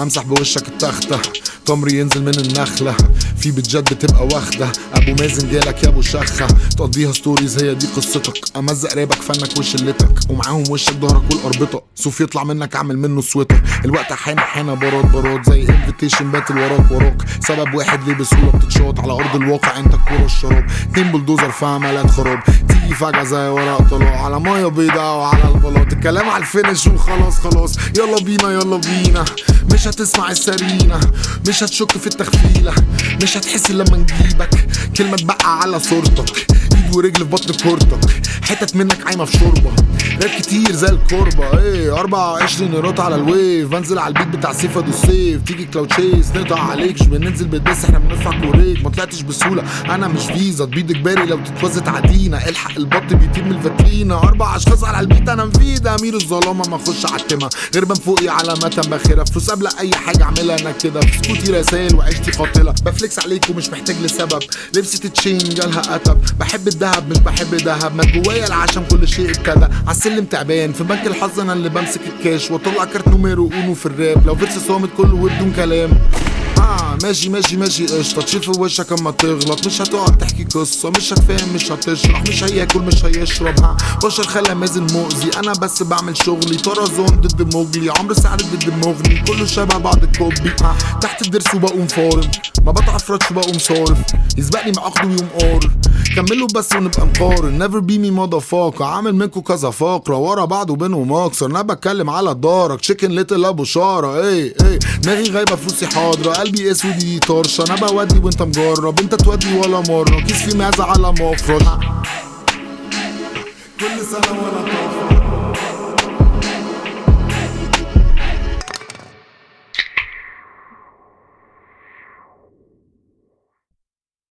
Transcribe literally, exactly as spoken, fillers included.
امسح بوشك التختة، تمر ينزل من النخلة، في بتجد بتبقى واخدة، ابو مازن جالك يا ابو شخة، تقضيها ستوريز هي دي قصتك، امزق رابك فنك وشلتك، ومعاهم وشك ظهرك والاربطة، صوف يطلع منك اعمل منه سويتر، الوقت حين حين براد براد زي انفيتيشن باتل وراك وراك، سبب واحد ليه بسهولة بتتشاط على ارض الواقع انت الكورة الشراب، اتنين بلدوزر في عملات خراب، تيجي فجأة زي ورق طلاق على مية بيضاء وعلى البلاط، الكلام على الفينش وخلاص خلاص، يلا بينا يلا بينا، مش هتسمع السرينة، مش هتشك في التخفيلة، مش هتحس لما نجيبك، كلمة تبقى على صورتك، ايد ورجل في بطن كورتك، حتت منك عايمة في شوربة، راب كتير زي الكوربة، ايه اربعة وعشرين نروت على الويف، بنزل على البيت بتاع سيفا دو سيف، تيجي كلاود تشيس نقطع عليك، مش بننزل بالدس احنا بنرفع كوريك، ما طلعتش بسهولة انا مش فيزا، تبيض اجباري لو تتوزت عدينا، الحق البط بيطير من الفاترينا، اربع اشخاص على البيت انا مفيدة، امير الظلامة ما اخش عتمة، غربان فوقي علامة باخرة، فلوس قبل اي حاجة اعملها انا كده، في سكوتي رسائل وعيشتي قاتلة، بفليكس عليك ومش محتاج لسبب، لبسة تشين جالها قتب، بحب الدهب مش بحب دهب، ما جوايا العشم كل شيء ابتدى، عالسلم تعبان في بنك الحظ انا اللي بمسك الكاش، واطلع كارت نوميرو اونو في الراب، لو فيرس صامت كله وبدون كلام، آه ماشي ماشي ماشي قشطة، تشيل في وشك اما تغلط، مش هتقعد تحكي قصة، مش هتفهم مش هتشرح، مش هياكل مش هيشرب، ها بشر خلى مازن مؤذي، انا بس بعمل شغلي، طرزون ضد موجلي، عمرو سعد ضد مغني، كله شبه بعض الكوبي، ها تحت الدرس وبقوم فارم، ما بتعفرتش بقوم صارف، يسبقني مع اخده ويوم قارر، كملوا بس ونبقى نقارن، never be me motherfucker، عامل منكو كذا فقرة ورا بعض وبينهم اكسر، انا بتكلم على دارك تشيكن ليتل ابو شارة، ايه ايه دماغي غايبة فلوسي حاضرة، قلبي اسود دي طرشة، انا بودي وانت مجرب، انت تودي ولا مرة، كيس فيه معزة على مفرش، كل سنة ولا طافة.